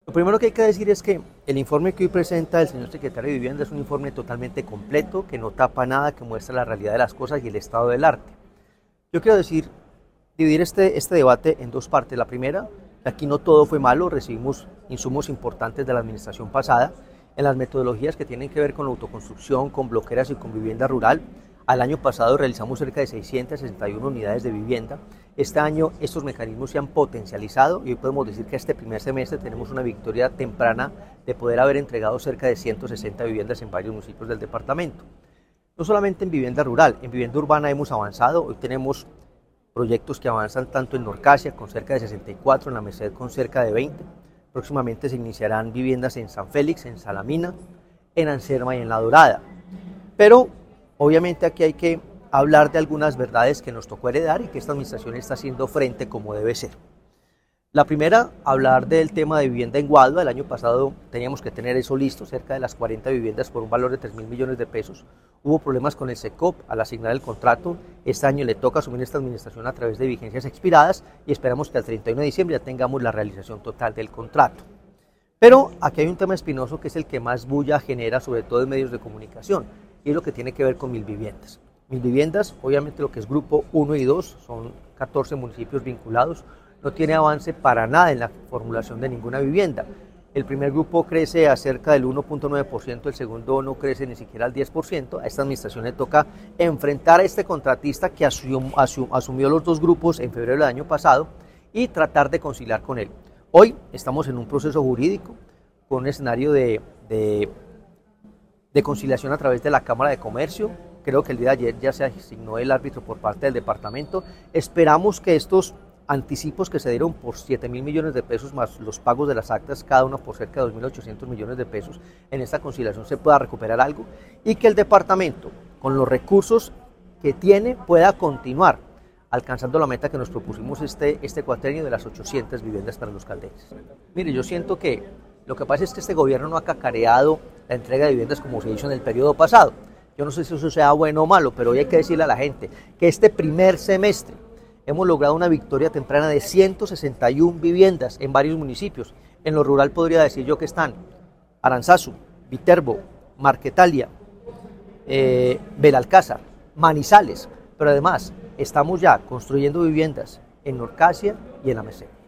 Lo primero que hay que decir es que el informe que hoy presenta el señor secretario de Vivienda es un informe totalmente completo, que no tapa nada, que muestra la realidad de las cosas y el estado del arte. Yo quiero dividir este debate en dos partes. La primera, aquí no todo fue malo, recibimos insumos importantes de la administración pasada en las metodologías que tienen que ver con la autoconstrucción, con bloqueras y con vivienda rural. Al año pasado realizamos cerca de 661 unidades de vivienda. Este año estos mecanismos se han potencializado y hoy podemos decir que este primer semestre tenemos una victoria temprana de poder haber entregado cerca de 160 viviendas en varios municipios del departamento. No solamente en vivienda rural, en vivienda urbana hemos avanzado. Hoy tenemos proyectos que avanzan tanto en Norcasia con cerca de 64, en la Merced con cerca de 20. Próximamente se iniciarán viviendas en San Félix, en Salamina, en Anserma y en La Dorada. Pero obviamente aquí hay que hablar de algunas verdades que nos tocó heredar y que esta administración está haciendo frente como debe ser. La primera, hablar del tema de vivienda en Guadua. El año pasado teníamos que tener eso listo, cerca de las 40 viviendas por un valor de 3.000 millones de pesos. Hubo problemas con el SECOP al asignar el contrato. Este año le toca asumir esta administración a través de vigencias expiradas y esperamos que al 31 de diciembre ya tengamos la realización total del contrato. Pero aquí hay un tema espinoso que es el que más bulla genera, sobre todo en medios de comunicación, y es lo que tiene que ver con Mil Viviendas. Mil Viviendas, obviamente lo que es grupo 1 y 2, son 14 municipios vinculados, no tiene avance para nada en la formulación de ninguna vivienda. El primer grupo crece a cerca del 1.9%, el segundo no crece ni siquiera al 10%. A esta administración le toca enfrentar a este contratista que asumió los dos grupos en febrero del año pasado y tratar de conciliar con él. Hoy estamos en un proceso jurídico con un escenario de conciliación a través de la Cámara de Comercio. Creo que el día de ayer ya se asignó el árbitro por parte del departamento. Esperamos que estos anticipos que se dieron por 7.000 millones de pesos más los pagos de las actas, cada uno por cerca de 2.800 millones de pesos, en esta conciliación se pueda recuperar algo y que el departamento, con los recursos que tiene, pueda continuar alcanzando la meta que nos propusimos este cuatrenio de las 800 viviendas para los caldenses. Mire, yo siento que lo que pasa es que este gobierno no ha cacareado la entrega de viviendas como se hizo en el periodo pasado. Yo no sé si eso sea bueno o malo, pero hoy hay que decirle a la gente que este primer semestre hemos logrado una victoria temprana de 161 viviendas en varios municipios. En lo rural podría decir yo que están Aranzazu, Viterbo, Marquetalia, Belalcázar, Manizales, pero además estamos ya construyendo viviendas en Norcasia y en la Merced.